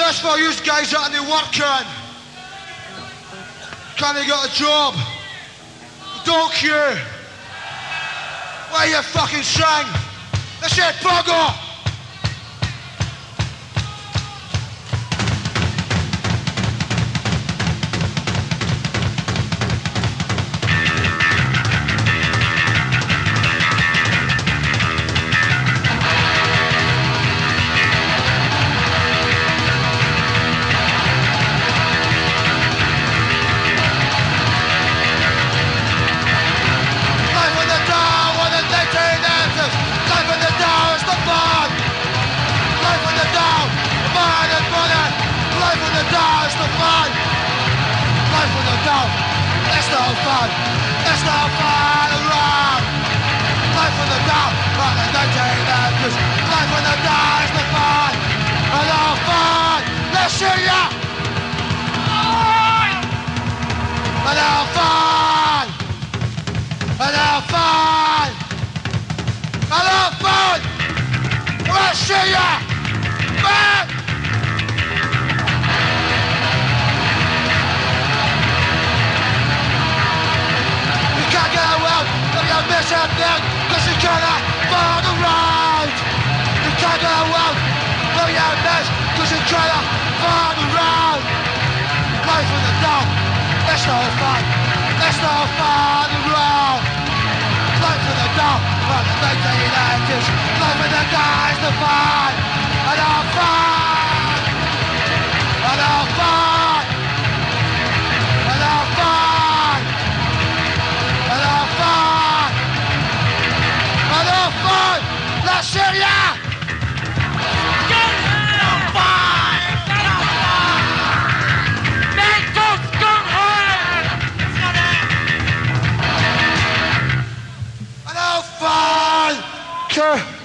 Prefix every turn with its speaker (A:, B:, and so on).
A: That's for you guys out there working. Can they get a job? Don't care. Why you fucking sing? They said bugger. It's no fun, it's no fun around. Life on the down, like the 1980s. Life on the down is the fun, and no fun. Let's see ya. And no fun, and no fun, and no fun. Let's see ya. Man. Miss out there, cause you cannot find the road. You can't go out, no you miss, cause you cannot find the road. Life in the dark, it's no fun, it's no fun around. Life in the dark, like the 1980s. Life in the dark is the fun, and I'm fun, and I'm fun, and I'm fun, and I'm fun. Fun! La Serie! Fun!